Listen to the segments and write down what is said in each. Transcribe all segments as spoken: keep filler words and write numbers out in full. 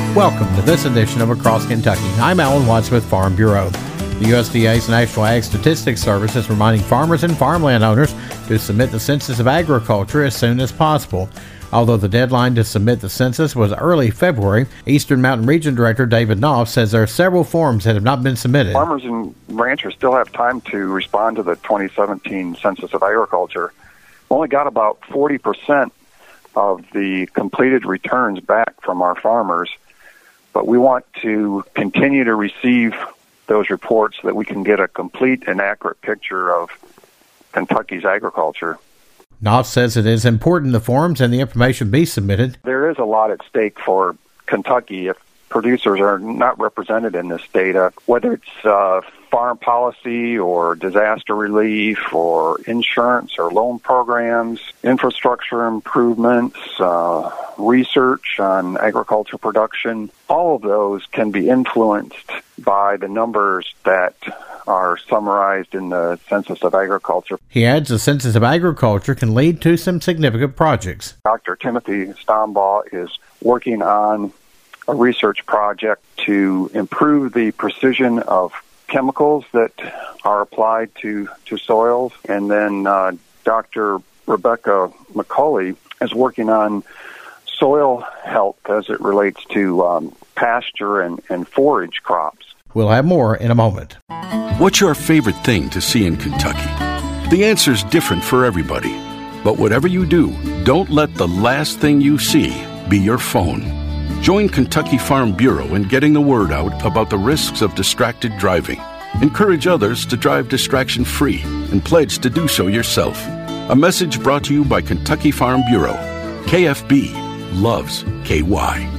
Welcome to this edition of Across Kentucky. I'm Alan Watts with Farm Bureau. The U S D A's National Ag Statistics Service is reminding farmers and farmland owners to submit the Census of Agriculture as soon as possible. Although the deadline to submit the census was early February, Eastern Mountain Region Director David Knopf says there are several forms that have not been submitted. Farmers and ranchers still have time to respond to the twenty seventeen Census of Agriculture. We only got about forty percent of the completed returns back from our farmers, but we want to continue to receive those reports so that we can get a complete and accurate picture of Kentucky's agriculture. Knopf says it is important the forms and the information be submitted. There is a lot at stake for Kentucky if producers are not represented in this data, whether it's uh, farm policy or disaster relief or insurance or loan programs, infrastructure improvements, uh, research on agriculture production. All of those can be influenced by the numbers that are summarized in the Census of Agriculture. He adds the Census of Agriculture can lead to some significant projects. Doctor Timothy Stombaugh is working on a research project to improve the precision of chemicals that are applied to, to soils. And then uh, Doctor Rebecca McCulley is working on soil health as it relates to um, pasture and, and forage crops. We'll have more in a moment. What's your favorite thing to see in Kentucky? The answer's different for everybody. But whatever you do, don't let the last thing you see be your phone. Join Kentucky Farm Bureau in getting the word out about the risks of distracted driving. Encourage others to drive distraction-free and pledge to do so yourself. A message brought to you by Kentucky Farm Bureau. K F B loves K Y.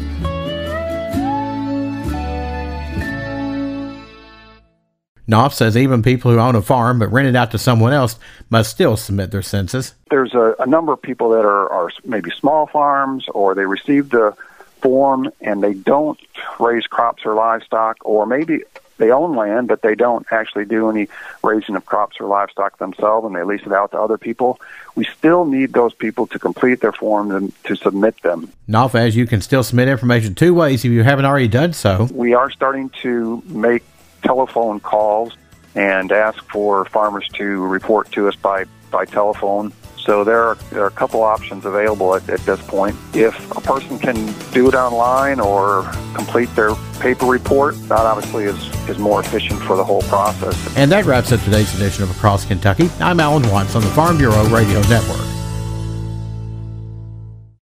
Knopf says even people who own a farm but rent it out to someone else must still submit their census. There's a, a number of people that are, are maybe small farms, or they received a form and they don't raise crops or livestock, or maybe they own land but they don't actually do any raising of crops or livestock themselves and they lease it out to other people. We still need those people to complete their forms and to submit them. Knopf says you can still submit information two ways if you haven't already done so. We are starting to make telephone calls and ask for farmers to report to us by, by telephone. So there are, there are a couple options available at, at this point. If a person can do it online or complete their paper report, that obviously is, is more efficient for the whole process. And that wraps up today's edition of Across Kentucky. I'm Alan Watts on the Farm Bureau Radio Network.